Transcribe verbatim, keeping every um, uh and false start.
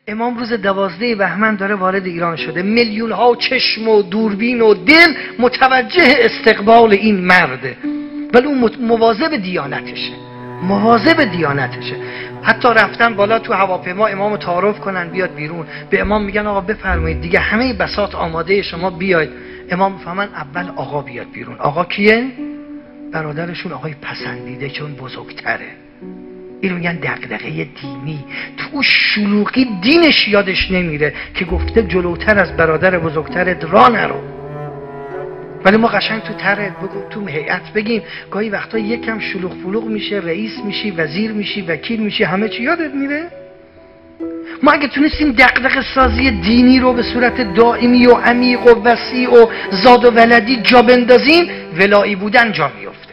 امام روز دوازده بهمن داره وارد ایران شده، میلیون ها چشم و دوربین و دل متوجه استقبال این مرده، ولی اون مواظب دیانتشه، مواظب دیانتشه. حتی رفتن بالا تو هواپیما امامو تعارف کنن بیاد بیرون، به امام میگن آقا بفرمایید دیگه همه بساط آماده، شما بیاید. امام میفهمن اول آقا بیاد بیرون. آقا کیه؟ برادرشون، آقای پسندیده، چون بزرگتره. اینو میگن دغدغه دینی. تو شلوغی دینش یادش نمیره که گفته جلوتر از برادر بزرگترت راه نرو. ولی ما قشنگ تو طرح بگو، تو هیئت بگیم، گاهی وقتا یکم شلوغ فلوغ میشه، رئیس میشی، وزیر میشی، وکیل میشی، همه چی یادت میره. ما اگه تونستیم دغدغه سازی دینی رو به صورت دائمی و عمیق و وسیع و زاد و ولدی جا بندازیم، ولایی بودن جا میفته.